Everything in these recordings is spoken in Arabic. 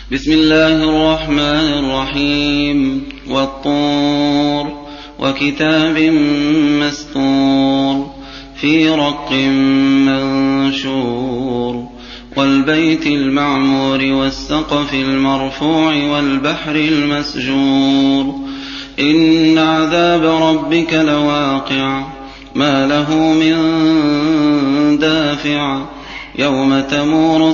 بسم الله الرحمن الرحيم. والطور وكتاب مسطور في رق منشور والبيت المعمور والسقف المرفوع والبحر المسجور إن عذاب ربك لواقع ما له من دافع يوم تمور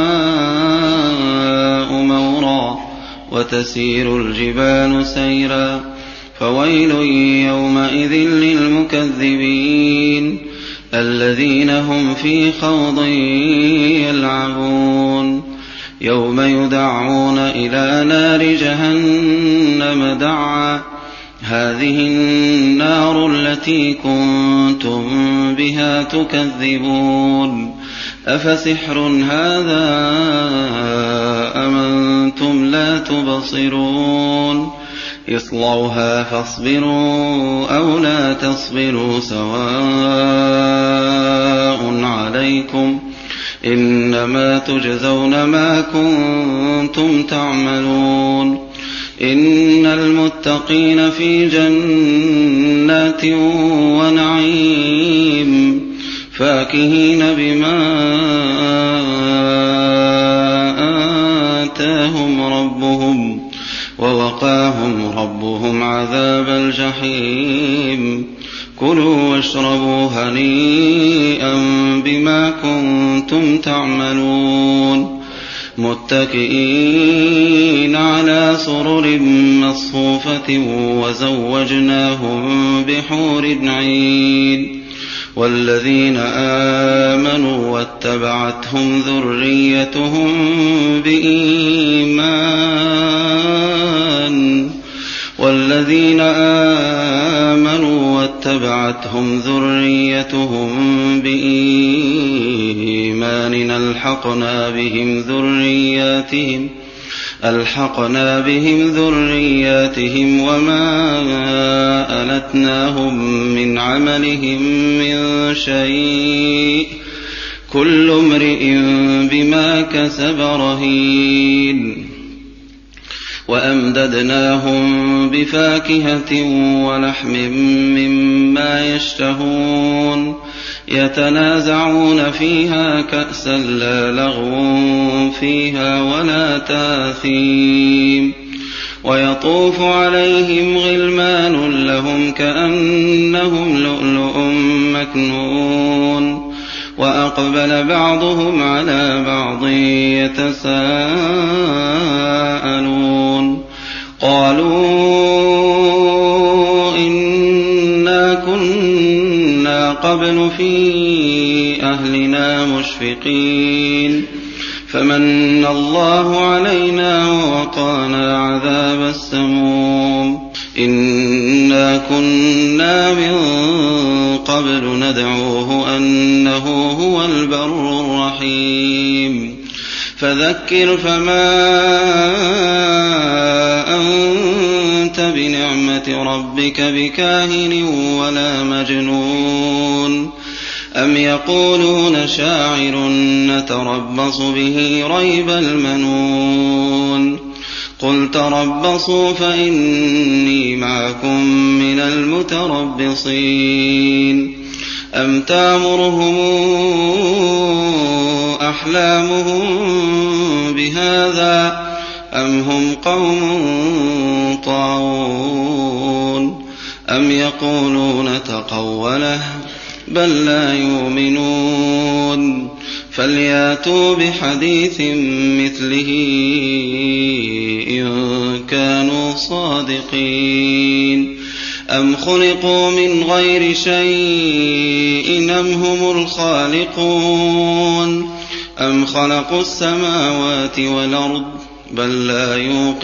السماء مورا وتسير الجبال سيرا فويل يومئذ للمكذبين الذين هم في خوض يلعبون يوم يدعون إلى نار جهنم دعا هذه النار التي كنتم بها تكذبون أفسحر هذا أم أنتم لا تبصرون اصلوها فاصبروا أو لا تصبروا سواء عليكم إنما تجزون ما كنتم تعملون إن المتقين في جنات ونعيم فاكهين بما آتاهم ربهم ووقاهم ربهم عذاب الجحيم كلوا واشربوا هنيئا بما كنتم تعملون متكئين على سرر مصفوفة وزوجناهم بحور عين والذين آمنوا واتبعتهم ذريتهم بإيمان ألحقنا بهم ذرياتهم وما ألتناهم من عملهم من شيء كل امرئ بما كسب رهين وأمددناهم بفاكهة ولحم مما يشتهون يتنازعون فيها كأسا لا لغو فيها ولا تاثيم ويطوف عليهم غلمان لهم كأنهم لؤلؤ مكنون وأقبل بعضهم على بعض يتساءلون قالوا إنا كنا قبل في أهلنا مشفقين فمن الله علينا ووقانا عذاب السموم إنا كنا من قبل ندعوه أنه هو البر الرحيم فذكر فما أنت بنعمة ربك بكاهن ولا مجنون أم يقولون شاعر نتربص به ريب المنون قل تربصوا فإني معكم من المتربصين أم تأمرهم أحلامهم بهذا أم هم قوم طاغون أم يقولون تقوله بل لا يؤمنون فلياتوا بحديث مثله إن كانوا صادقين أم خلقوا من غير شيء أم هم الخالقون أم خلقوا السماوات والأرض بل لا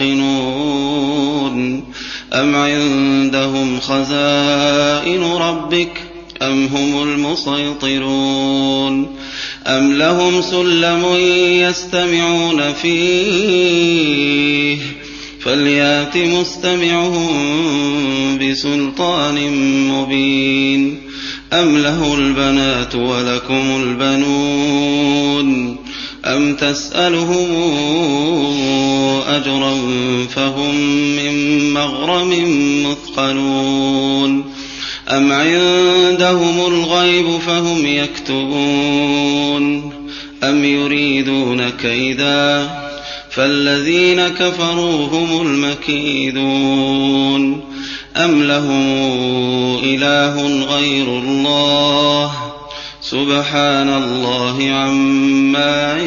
يوقنون أم عندهم خزائن ربك أم هم المسيطرون أم لهم سلم يستمعون فيه فليات مستمعهم بسلطان مبين أم له البنات ولكم البنون أم تسألهم أجرا فهم من مغرم مثقلون أم عندهم الغيب فهم يكتبون أم يريدون كيدا فالذين كفروا هم المكيدون أم لهم إله غير الله سبحان الله عما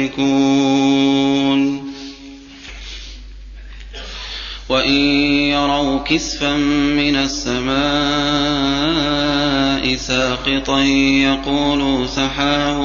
يشركون وإن يروا كسفا من السماء ساقطا يقولوا سحاب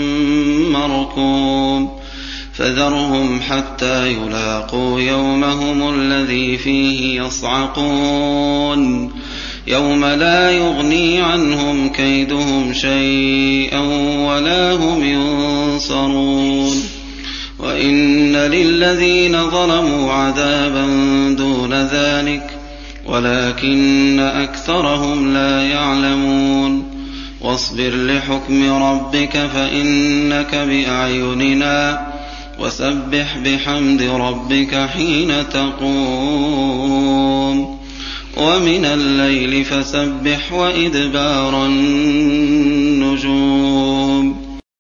مركوم فذرهم حتى يلاقوا يومهم الذي فيه يصعقون يوم لا يغني عنهم كيدهم شيئا ولا هم ينصرون وإن للذين ظلموا عذابا دون ذلك ولكن أكثرهم لا يعلمون واصبر لحكم ربك فإنك بأعيننا وسبح بحمد ربك حين تقوم ومن الليل فسبح وإدبار النجوم